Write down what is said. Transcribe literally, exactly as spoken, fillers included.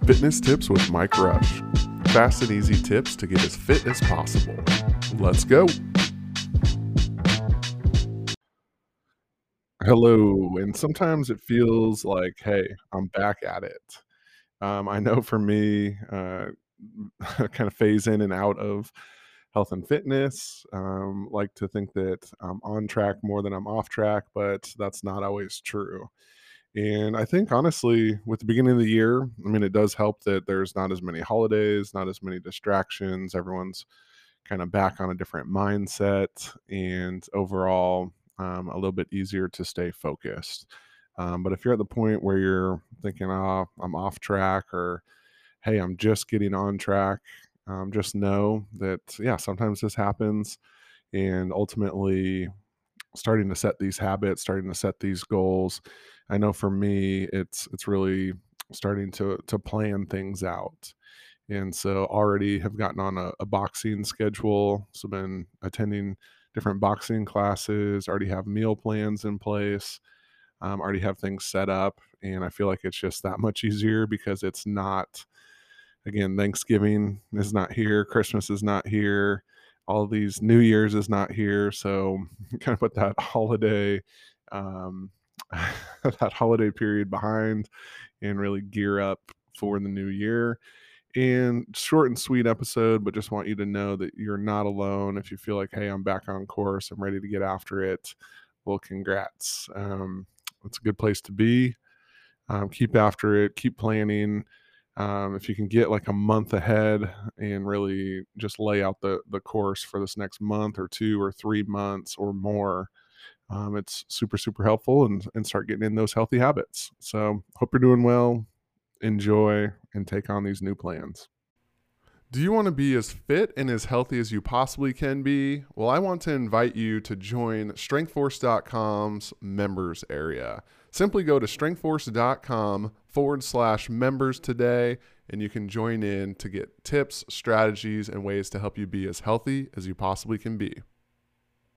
Fitness Tips with Mike Rush. Fast and easy tips to get as fit as possible. Let's go. Hello. And sometimes it feels like, hey, I'm back at it. Um, I know for me, uh, kind of phase in and out of health and fitness. Um, like to think that I'm on track more than I'm off track, but that's not always true. And I think honestly, with the beginning of the year, I mean, it does help that there's not as many holidays, not as many distractions. Everyone's kind of back on a different mindset, and overall, um, a little bit easier to stay focused. Um, but if you're at the point where you're thinking, oh, I'm off track, or hey, I'm just getting on track, um, just know that, yeah, sometimes this happens. And ultimately, starting to set these habits, starting to set these goals. I know for me, it's it's really starting to to plan things out. And so already have gotten on a, a boxing schedule. So been attending different boxing classes, already have meal plans in place, um, already have things set up. And I feel like it's just that much easier because it's not, again, Thanksgiving is not here, Christmas is not here, all these New Year's is not here. So kind of put that holiday, um, that holiday period behind and really gear up for the new year. And short and sweet episode, but just want you to know that you're not alone. If you feel like, hey, I'm back on course, I'm ready to get after it. Well, congrats. Um, it's a good place to be. Um, keep after it, keep planning. Um, if you can get like a month ahead and really just lay out the the course for this next month or two or three months or more, um, it's super super helpful, and and start getting in those healthy habits. So hope you're doing well. Enjoy and take on these new plans. Do you want to be as fit and as healthy as you possibly can be? Well, I want to invite you to join strengthforce dot com's members area. Simply go to strengthforce dot com forward slash members today, and you can join in to get tips, strategies, and ways to help you be as healthy as you possibly can be.